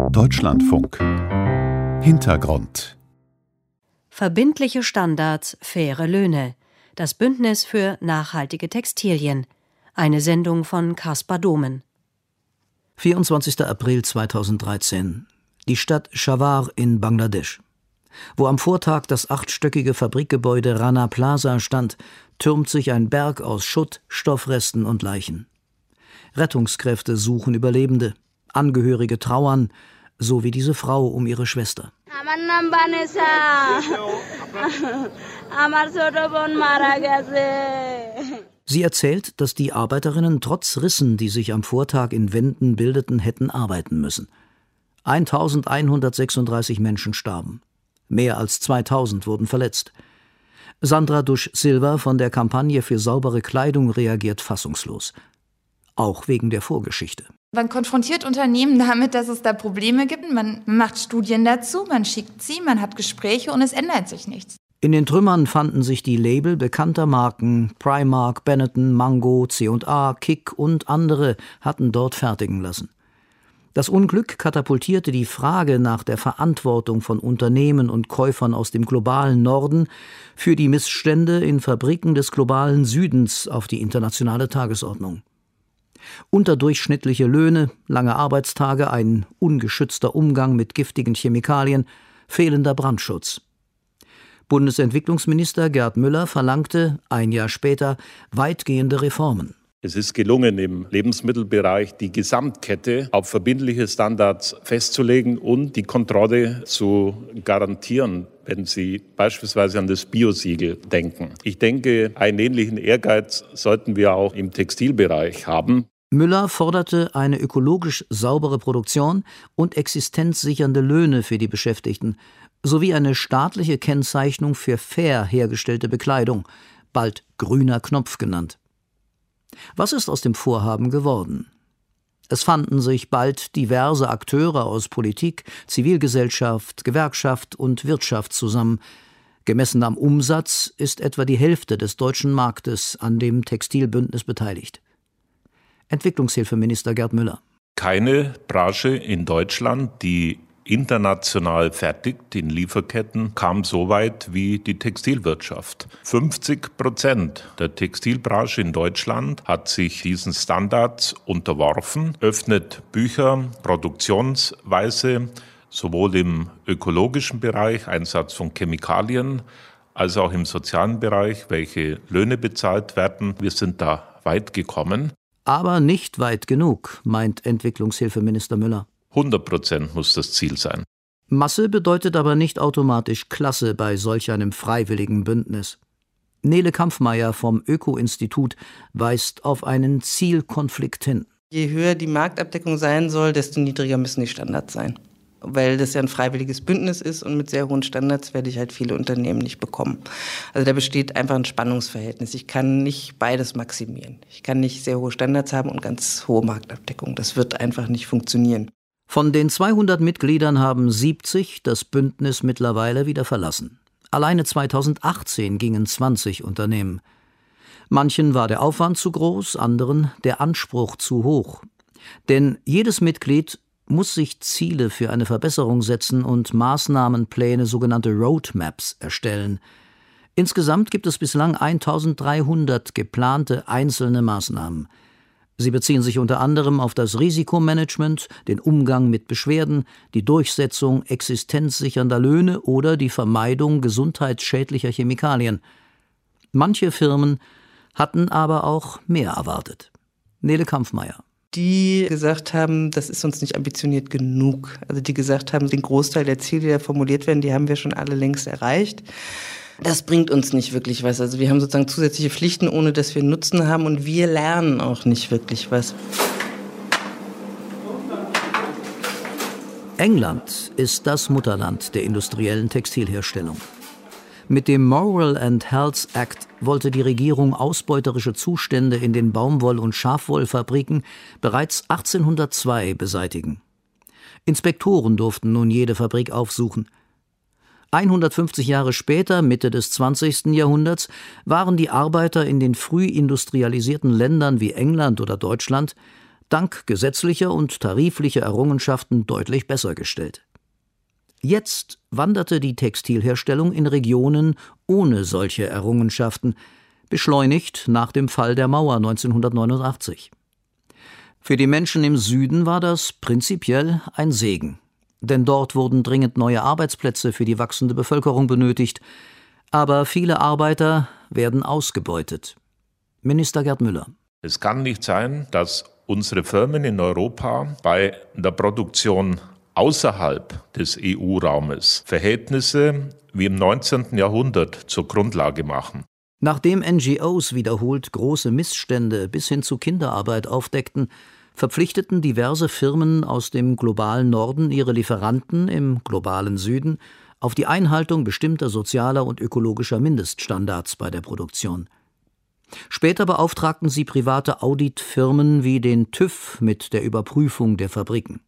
Deutschlandfunk. Hintergrund. Verbindliche Standards, faire Löhne. Das Bündnis für nachhaltige Textilien. Eine Sendung von Caspar Domen. 24. April 2013. Die Stadt Shavar in Bangladesch. Wo am Vortag das 8-stöckige Fabrikgebäude Rana Plaza stand, türmt sich ein Berg aus Schutt, Stoffresten und Leichen. Rettungskräfte suchen Überlebende. Angehörige trauern, so wie diese Frau um ihre Schwester. Sie erzählt, dass die Arbeiterinnen trotz Rissen, die sich am Vortag in Wänden bildeten, hätten arbeiten müssen. 1136 Menschen starben. Mehr als 2000 wurden verletzt. Sandra Dusch Silva von der Kampagne für saubere Kleidung reagiert fassungslos. Auch wegen der Vorgeschichte. Man konfrontiert Unternehmen damit, dass es da Probleme gibt. Man macht Studien dazu, man schickt sie, man hat Gespräche und es ändert sich nichts. In den Trümmern fanden sich die Label bekannter Marken. Primark, Benetton, Mango, C&A, Kick und andere hatten dort fertigen lassen. Das Unglück katapultierte die Frage nach der Verantwortung von Unternehmen und Käufern aus dem globalen Norden für die Missstände in Fabriken des globalen Südens auf die internationale Tagesordnung. Unterdurchschnittliche Löhne, lange Arbeitstage, ein ungeschützter Umgang mit giftigen Chemikalien, fehlender Brandschutz. Bundesentwicklungsminister Gerd Müller verlangte, ein Jahr später, weitgehende Reformen. Es ist gelungen, im Lebensmittelbereich die Gesamtkette auf verbindliche Standards festzulegen und die Kontrolle zu garantieren, wenn Sie beispielsweise an das Biosiegel denken. Ich denke, einen ähnlichen Ehrgeiz sollten wir auch im Textilbereich haben. Müller forderte eine ökologisch saubere Produktion und existenzsichernde Löhne für die Beschäftigten sowie eine staatliche Kennzeichnung für fair hergestellte Bekleidung, bald grüner Knopf genannt. Was ist aus dem Vorhaben geworden? Es fanden sich bald diverse Akteure aus Politik, Zivilgesellschaft, Gewerkschaft und Wirtschaft zusammen. Gemessen am Umsatz ist etwa die Hälfte des deutschen Marktes an dem Textilbündnis beteiligt. Entwicklungshilfeminister Gerd Müller. Keine Branche in Deutschland, die international fertigt in Lieferketten, kam so weit wie die Textilwirtschaft. 50% der Textilbranche in Deutschland hat sich diesen Standards unterworfen, öffnet Bücher, Produktionsweise, sowohl im ökologischen Bereich, Einsatz von Chemikalien, als auch im sozialen Bereich, welche Löhne bezahlt werden. Wir sind da weit gekommen. Aber nicht weit genug, meint Entwicklungshilfeminister Müller. 100% muss das Ziel sein. Masse bedeutet aber nicht automatisch Klasse bei solch einem freiwilligen Bündnis. Nele Kampfmeier vom Öko-Institut weist auf einen Zielkonflikt hin. Je höher die Marktabdeckung sein soll, desto niedriger müssen die Standards sein. Weil das ja ein freiwilliges Bündnis ist und mit sehr hohen Standards werde ich halt viele Unternehmen nicht bekommen. Also da besteht einfach ein Spannungsverhältnis. Ich kann nicht beides maximieren. Ich kann nicht sehr hohe Standards haben und ganz hohe Marktabdeckung. Das wird einfach nicht funktionieren. Von den 200 Mitgliedern haben 70 das Bündnis mittlerweile wieder verlassen. Alleine 2018 gingen 20 Unternehmen. Manchen war der Aufwand zu groß, anderen der Anspruch zu hoch. Denn jedes Mitglied muss sich Ziele für eine Verbesserung setzen und Maßnahmenpläne, sogenannte Roadmaps, erstellen. Insgesamt gibt es bislang 1300 geplante einzelne Maßnahmen. Sie beziehen sich unter anderem auf das Risikomanagement, den Umgang mit Beschwerden, die Durchsetzung existenzsichernder Löhne oder die Vermeidung gesundheitsschädlicher Chemikalien. Manche Firmen hatten aber auch mehr erwartet. Nele Kampfmeier. Die gesagt haben, das ist uns nicht ambitioniert genug. Also die gesagt haben, den Großteil der Ziele, die da formuliert werden, die haben wir schon alle längst erreicht. Das bringt uns nicht wirklich was. Also wir haben sozusagen zusätzliche Pflichten, ohne dass wir Nutzen haben und wir lernen auch nicht wirklich was. England ist das Mutterland der industriellen Textilherstellung. Mit dem Moral and Health Act wollte die Regierung ausbeuterische Zustände in den Baumwoll- und Schafwollfabriken bereits 1802 beseitigen. Inspektoren durften nun jede Fabrik aufsuchen. 150 Jahre später, Mitte des 20. Jahrhunderts, waren die Arbeiter in den früh industrialisierten Ländern wie England oder Deutschland dank gesetzlicher und tariflicher Errungenschaften deutlich besser gestellt. Jetzt wanderte die Textilherstellung in Regionen ohne solche Errungenschaften, beschleunigt nach dem Fall der Mauer 1989. Für die Menschen im Süden war das prinzipiell ein Segen, denn dort wurden dringend neue Arbeitsplätze für die wachsende Bevölkerung benötigt, aber viele Arbeiter werden ausgebeutet. Minister Gerd Müller. Es kann nicht sein, dass unsere Firmen in Europa bei der Produktion außerhalb des EU-Raumes Verhältnisse wie im 19. Jahrhundert zur Grundlage machen. Nachdem NGOs wiederholt große Missstände bis hin zu Kinderarbeit aufdeckten, verpflichteten diverse Firmen aus dem globalen Norden ihre Lieferanten im globalen Süden auf die Einhaltung bestimmter sozialer und ökologischer Mindeststandards bei der Produktion. Später beauftragten sie private Auditfirmen wie den TÜV mit der Überprüfung der Fabriken.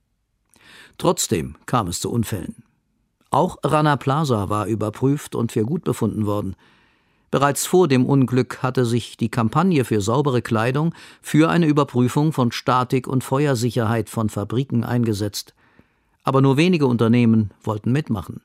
Trotzdem kam es zu Unfällen. Auch Rana Plaza war überprüft und für gut befunden worden. Bereits vor dem Unglück hatte sich die Kampagne für saubere Kleidung für eine Überprüfung von Statik und Feuersicherheit von Fabriken eingesetzt. Aber nur wenige Unternehmen wollten mitmachen.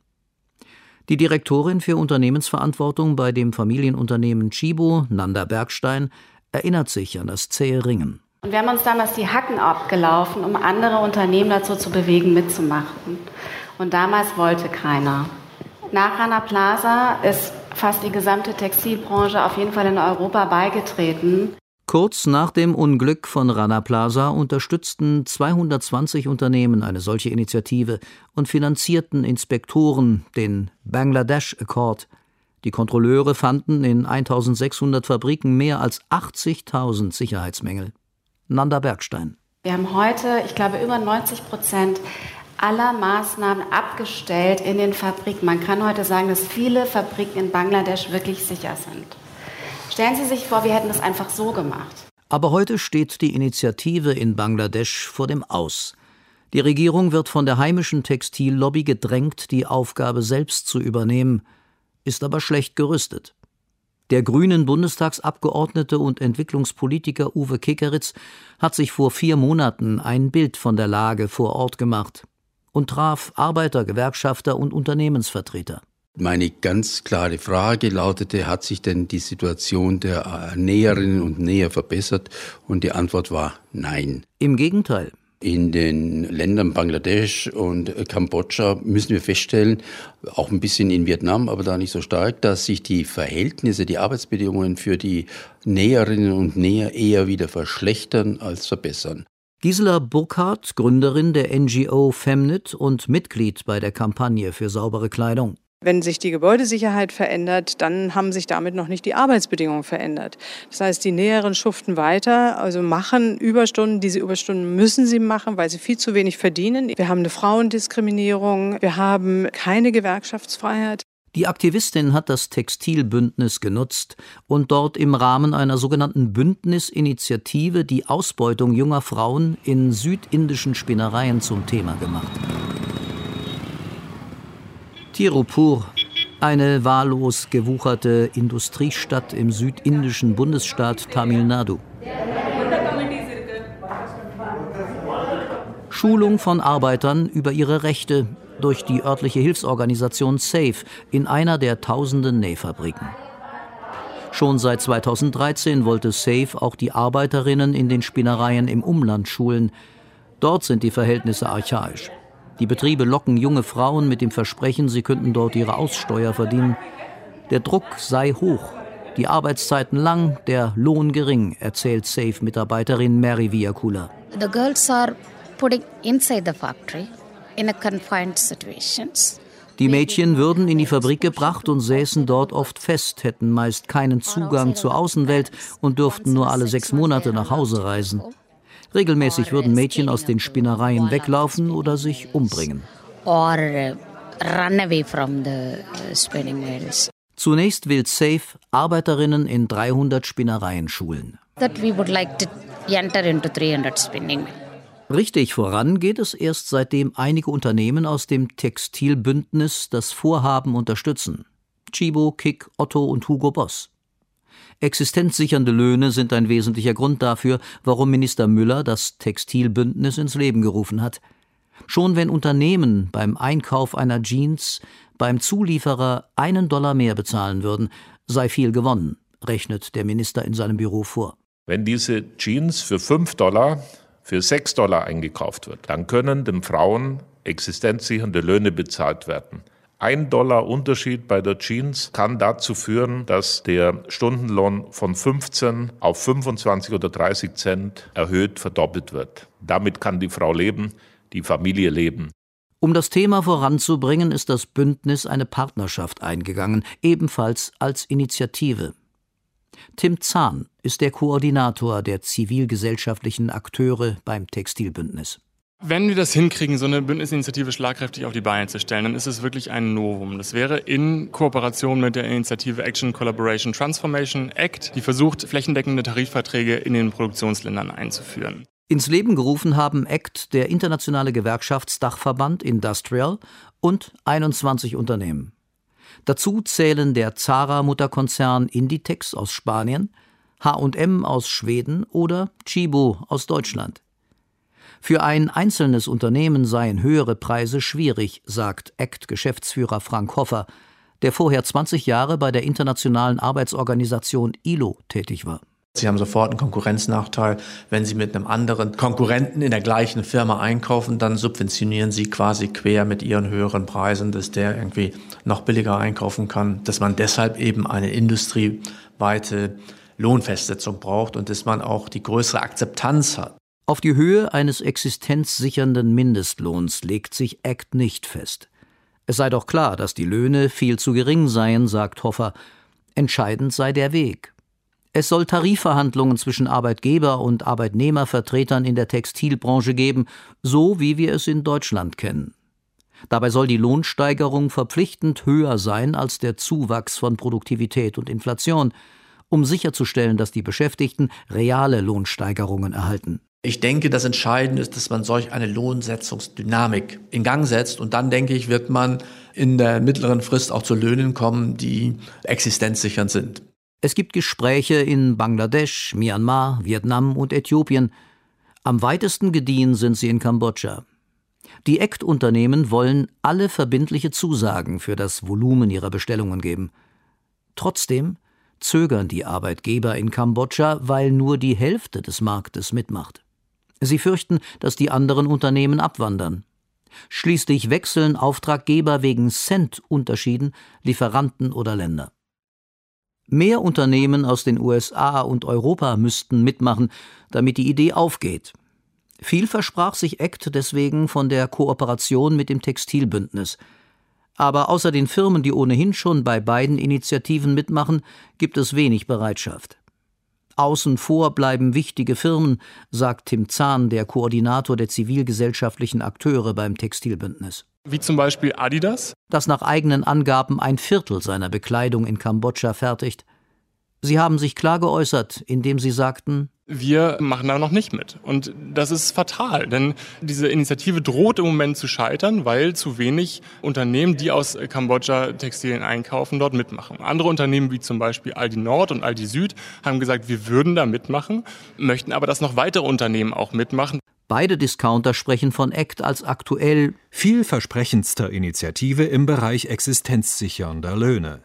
Die Direktorin für Unternehmensverantwortung bei dem Familienunternehmen Tchibo, Nanda Bergstein, erinnert sich an das zähe Ringen. Und wir haben uns damals die Hacken abgelaufen, um andere Unternehmen dazu zu bewegen, mitzumachen. Und damals wollte keiner. Nach Rana Plaza ist fast die gesamte Textilbranche auf jeden Fall in Europa beigetreten. Kurz nach dem Unglück von Rana Plaza unterstützten 220 Unternehmen eine solche Initiative und finanzierten Inspektoren den Bangladesh Accord. Die Kontrolleure fanden in 1600 Fabriken mehr als 80.000 Sicherheitsmängel. Nanda Bergstein. Wir haben heute, ich glaube, über 90% aller Maßnahmen abgestellt in den Fabriken. Man kann heute sagen, dass viele Fabriken in Bangladesch wirklich sicher sind. Stellen Sie sich vor, wir hätten das einfach so gemacht. Aber heute steht die Initiative in Bangladesch vor dem Aus. Die Regierung wird von der heimischen Textillobby gedrängt, die Aufgabe selbst zu übernehmen, ist aber schlecht gerüstet. Der grünen Bundestagsabgeordnete und Entwicklungspolitiker Uwe Kekeritz hat sich vor 4 Monaten ein Bild von der Lage vor Ort gemacht und traf Arbeiter, Gewerkschafter und Unternehmensvertreter. Meine ganz klare Frage lautete, hat sich denn die Situation der Näherinnen und Näher verbessert? Und die Antwort war nein. Im Gegenteil. In den Ländern Bangladesch und Kambodscha müssen wir feststellen, auch ein bisschen in Vietnam, aber da nicht so stark, dass sich die Verhältnisse, die Arbeitsbedingungen für die Näherinnen und Näher eher wieder verschlechtern als verbessern. Gisela Burkhardt, Gründerin der NGO Femnit und Mitglied bei der Kampagne für saubere Kleidung. Wenn sich die Gebäudesicherheit verändert, dann haben sich damit noch nicht die Arbeitsbedingungen verändert. Das heißt, die Näheren schuften weiter, also machen Überstunden. Diese Überstunden müssen sie machen, weil sie viel zu wenig verdienen. Wir haben eine Frauendiskriminierung, wir haben keine Gewerkschaftsfreiheit. Die Aktivistin hat das Textilbündnis genutzt und dort im Rahmen einer sogenannten Bündnisinitiative die Ausbeutung junger Frauen in südindischen Spinnereien zum Thema gemacht. Tirupur, eine wahllos gewucherte Industriestadt im südindischen Bundesstaat Tamil Nadu. Schulung von Arbeitern über ihre Rechte durch die örtliche Hilfsorganisation SAFE in einer der tausenden Nähfabriken. Schon seit 2013 wollte SAFE auch die Arbeiterinnen in den Spinnereien im Umland schulen. Dort sind die Verhältnisse archaisch. Die Betriebe locken junge Frauen mit dem Versprechen, sie könnten dort ihre Aussteuer verdienen. Der Druck sei hoch, die Arbeitszeiten lang, der Lohn gering, erzählt SAFE-Mitarbeiterin Mary Viakula. The girls are putting inside the factory in a confined situations. Die Mädchen würden in die Fabrik gebracht und säßen dort oft fest, hätten meist keinen Zugang zur Außenwelt und dürften nur alle 6 Monate nach Hause reisen. Regelmäßig würden Mädchen aus den Spinnereien weglaufen oder sich umbringen. Zunächst will SAFE Arbeiterinnen in 300 Spinnereien schulen. Richtig voran geht es erst, seitdem einige Unternehmen aus dem Textilbündnis das Vorhaben unterstützen. Tchibo, Kick, Otto und Hugo Boss. Existenzsichernde Löhne sind ein wesentlicher Grund dafür, warum Minister Müller das Textilbündnis ins Leben gerufen hat. Schon wenn Unternehmen beim Einkauf einer Jeans beim Zulieferer $1 mehr bezahlen würden, sei viel gewonnen, rechnet der Minister in seinem Büro vor. Wenn diese Jeans für $5 für $6 eingekauft wird, dann können den Frauen existenzsichernde Löhne bezahlt werden. $1 Unterschied bei der Jeans kann dazu führen, dass der Stundenlohn von 15 auf 25 oder 30 Cent erhöht, verdoppelt wird. Damit kann die Frau leben, die Familie leben. Um das Thema voranzubringen, ist das Bündnis eine Partnerschaft eingegangen, ebenfalls als Initiative. Tim Zahn ist der Koordinator der zivilgesellschaftlichen Akteure beim Textilbündnis. Wenn wir das hinkriegen, so eine Bündnisinitiative schlagkräftig auf die Beine zu stellen, dann ist es wirklich ein Novum. Das wäre in Kooperation mit der Initiative Action Collaboration Transformation Act, die versucht, flächendeckende Tarifverträge in den Produktionsländern einzuführen. Ins Leben gerufen haben ACT der internationale Gewerkschaftsdachverband Industrial und 21 Unternehmen. Dazu zählen der Zara-Mutterkonzern Inditex aus Spanien, H&M aus Schweden oder Tchibo aus Deutschland. Für ein einzelnes Unternehmen seien höhere Preise schwierig, sagt ACT-Geschäftsführer Frank Hoffer, der vorher 20 Jahre bei der internationalen Arbeitsorganisation ILO tätig war. Sie haben sofort einen Konkurrenznachteil. Wenn Sie mit einem anderen Konkurrenten in der gleichen Firma einkaufen, dann subventionieren Sie quasi quer mit Ihren höheren Preisen, dass der irgendwie noch billiger einkaufen kann, dass man deshalb eben eine industrieweite Lohnfestsetzung braucht und dass man auch die größere Akzeptanz hat. Auf die Höhe eines existenzsichernden Mindestlohns legt sich ACT nicht fest. Es sei doch klar, dass die Löhne viel zu gering seien, sagt Hoffer. Entscheidend sei der Weg. Es soll Tarifverhandlungen zwischen Arbeitgeber- und Arbeitnehmervertretern in der Textilbranche geben, so wie wir es in Deutschland kennen. Dabei soll die Lohnsteigerung verpflichtend höher sein als der Zuwachs von Produktivität und Inflation, um sicherzustellen, dass die Beschäftigten reale Lohnsteigerungen erhalten. Ich denke, das Entscheidende ist, dass man solch eine Lohnsetzungsdynamik in Gang setzt. Und dann, denke ich, wird man in der mittleren Frist auch zu Löhnen kommen, die existenzsichernd sind. Es gibt Gespräche in Bangladesch, Myanmar, Vietnam und Äthiopien. Am weitesten gediehen sind sie in Kambodscha. Die ACT-Unternehmen wollen alle verbindliche Zusagen für das Volumen ihrer Bestellungen geben. Trotzdem zögern die Arbeitgeber in Kambodscha, weil nur die Hälfte des Marktes mitmacht. Sie fürchten, dass die anderen Unternehmen abwandern. Schließlich wechseln Auftraggeber wegen Cent-Unterschieden, Lieferanten oder Länder. Mehr Unternehmen aus den USA und Europa müssten mitmachen, damit die Idee aufgeht. Viel versprach sich ACT deswegen von der Kooperation mit dem Textilbündnis. Aber außer den Firmen, die ohnehin schon bei beiden Initiativen mitmachen, gibt es wenig Bereitschaft. Außen vor bleiben wichtige Firmen, sagt Tim Zahn, der Koordinator der zivilgesellschaftlichen Akteure beim Textilbündnis. Wie zum Beispiel Adidas, das nach eigenen Angaben 1/4 seiner Bekleidung in Kambodscha fertigt. Sie haben sich klar geäußert, indem sie sagten: Wir machen da noch nicht mit. Und das ist fatal, denn diese Initiative droht im Moment zu scheitern, weil zu wenig Unternehmen, die aus Kambodscha Textilien einkaufen, dort mitmachen. Andere Unternehmen wie zum Beispiel Aldi Nord und Aldi Süd haben gesagt, wir würden da mitmachen, möchten aber, dass noch weitere Unternehmen auch mitmachen. Beide Discounter sprechen von ACT als aktuell vielversprechendster Initiative im Bereich existenzsichernder Löhne.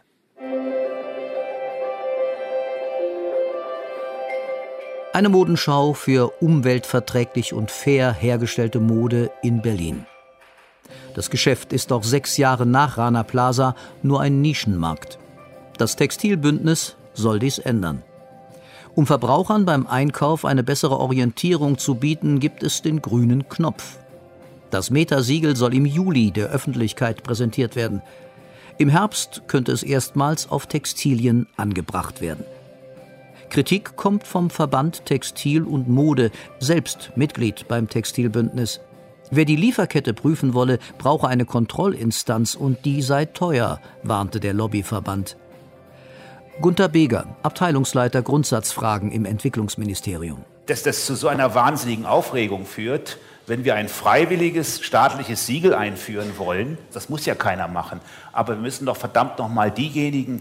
Eine Modenschau für umweltverträglich und fair hergestellte Mode in Berlin. Das Geschäft ist auch 6 Jahre nach Rana Plaza nur ein Nischenmarkt. Das Textilbündnis soll dies ändern. Um Verbrauchern beim Einkauf eine bessere Orientierung zu bieten, gibt es den grünen Knopf. Das Meta-Siegel soll im Juli der Öffentlichkeit präsentiert werden. Im Herbst könnte es erstmals auf Textilien angebracht werden. Kritik kommt vom Verband Textil und Mode, selbst Mitglied beim Textilbündnis. Wer die Lieferkette prüfen wolle, brauche eine Kontrollinstanz und die sei teuer, warnte der Lobbyverband. Gunter Beger, Abteilungsleiter Grundsatzfragen im Entwicklungsministerium. Dass das zu so einer wahnsinnigen Aufregung führt, wenn wir ein freiwilliges staatliches Siegel einführen wollen, das muss ja keiner machen. Aber wir müssen doch verdammt nochmal diejenigen,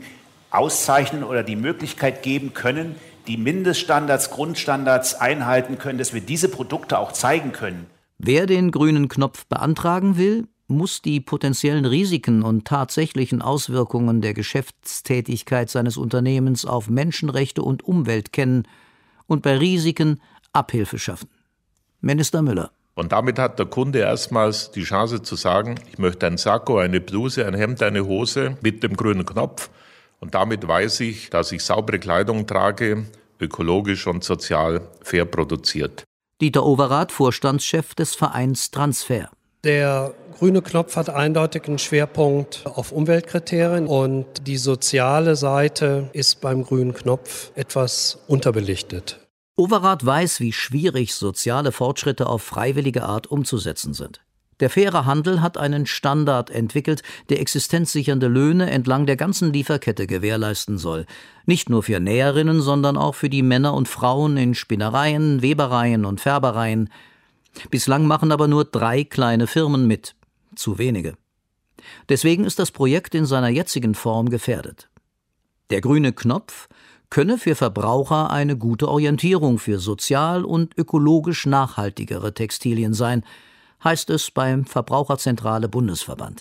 auszeichnen oder die Möglichkeit geben können, die Mindeststandards, Grundstandards einhalten können, dass wir diese Produkte auch zeigen können. Wer den grünen Knopf beantragen will, muss die potenziellen Risiken und tatsächlichen Auswirkungen der Geschäftstätigkeit seines Unternehmens auf Menschenrechte und Umwelt kennen und bei Risiken Abhilfe schaffen. Minister Müller. Und damit hat der Kunde erstmals die Chance zu sagen, ich möchte ein Sakko, eine Bluse, ein Hemd, eine Hose mit dem grünen Knopf. Und damit weiß ich, dass ich saubere Kleidung trage, ökologisch und sozial fair produziert. Dieter Overath, Vorstandschef des Vereins Transfer. Der grüne Knopf hat eindeutig einen Schwerpunkt auf Umweltkriterien und die soziale Seite ist beim grünen Knopf etwas unterbelichtet. Overath weiß, wie schwierig soziale Fortschritte auf freiwillige Art umzusetzen sind. Der faire Handel hat einen Standard entwickelt, der existenzsichernde Löhne entlang der ganzen Lieferkette gewährleisten soll. Nicht nur für Näherinnen, sondern auch für die Männer und Frauen in Spinnereien, Webereien und Färbereien. Bislang machen aber nur 3 kleine Firmen mit. Zu wenige. Deswegen ist das Projekt in seiner jetzigen Form gefährdet. Der grüne Knopf könne für Verbraucher eine gute Orientierung für sozial und ökologisch nachhaltigere Textilien sein, heißt es beim Verbraucherzentrale Bundesverband.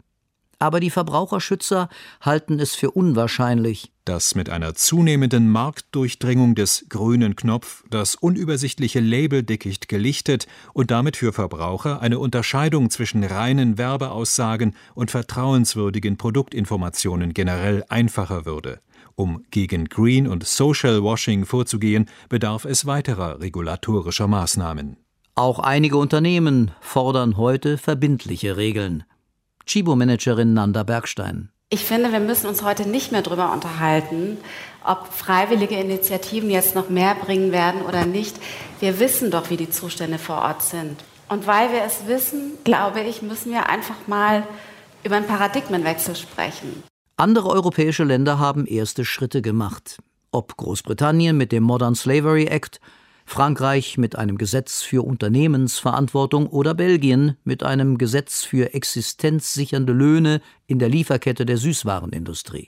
Aber die Verbraucherschützer halten es für unwahrscheinlich, dass mit einer zunehmenden Marktdurchdringung des grünen Knopf das unübersichtliche Labeldickicht gelichtet und damit für Verbraucher eine Unterscheidung zwischen reinen Werbeaussagen und vertrauenswürdigen Produktinformationen generell einfacher würde. Um gegen Green- und Social-Washing vorzugehen, bedarf es weiterer regulatorischer Maßnahmen. Auch einige Unternehmen fordern heute verbindliche Regeln. Chibo-Managerin Nanda Bergstein. Ich finde, wir müssen uns heute nicht mehr darüber unterhalten, ob freiwillige Initiativen jetzt noch mehr bringen werden oder nicht. Wir wissen doch, wie die Zustände vor Ort sind. Und weil wir es wissen, glaube ich, müssen wir einfach mal über einen Paradigmenwechsel sprechen. Andere europäische Länder haben erste Schritte gemacht. Ob Großbritannien mit dem Modern Slavery Act, Frankreich mit einem Gesetz für Unternehmensverantwortung oder Belgien mit einem Gesetz für existenzsichernde Löhne in der Lieferkette der Süßwarenindustrie.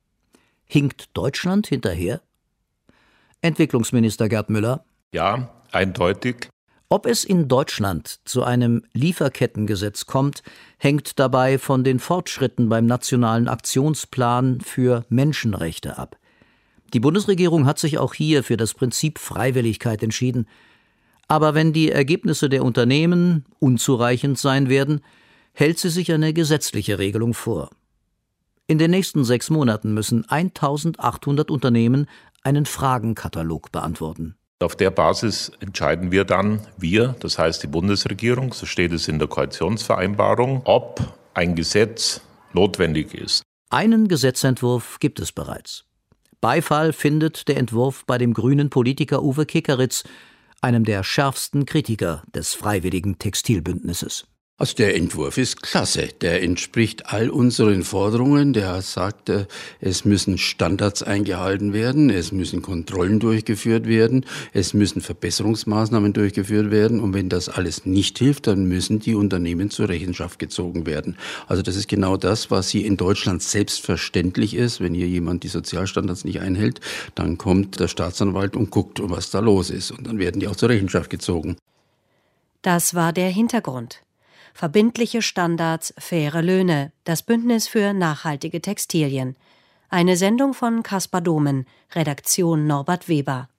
Hinkt Deutschland hinterher? Entwicklungsminister Gerd Müller. Ja, eindeutig. Ob es in Deutschland zu einem Lieferkettengesetz kommt, hängt dabei von den Fortschritten beim Nationalen Aktionsplan für Menschenrechte ab. Die Bundesregierung hat sich auch hier für das Prinzip Freiwilligkeit entschieden. Aber wenn die Ergebnisse der Unternehmen unzureichend sein werden, hält sie sich eine gesetzliche Regelung vor. In den nächsten 6 Monaten müssen 1.800 Unternehmen einen Fragenkatalog beantworten. Auf der Basis entscheiden wir dann, das heißt die Bundesregierung, so steht es in der Koalitionsvereinbarung, ob ein Gesetz notwendig ist. Einen Gesetzentwurf gibt es bereits. Beifall findet der Entwurf bei dem grünen Politiker Uwe Kickeritz, einem der schärfsten Kritiker des Freiwilligen Textilbündnisses. Also der Entwurf ist klasse, der entspricht all unseren Forderungen, der sagt, es müssen Standards eingehalten werden, es müssen Kontrollen durchgeführt werden, es müssen Verbesserungsmaßnahmen durchgeführt werden und wenn das alles nicht hilft, dann müssen die Unternehmen zur Rechenschaft gezogen werden. Also das ist genau das, was hier in Deutschland selbstverständlich ist. Wenn hier jemand die Sozialstandards nicht einhält, dann kommt der Staatsanwalt und guckt, was da los ist und dann werden die auch zur Rechenschaft gezogen. Das war der Hintergrund. Verbindliche Standards, faire Löhne, das Bündnis für nachhaltige Textilien. Eine Sendung von Caspar Domen, Redaktion Norbert Weber.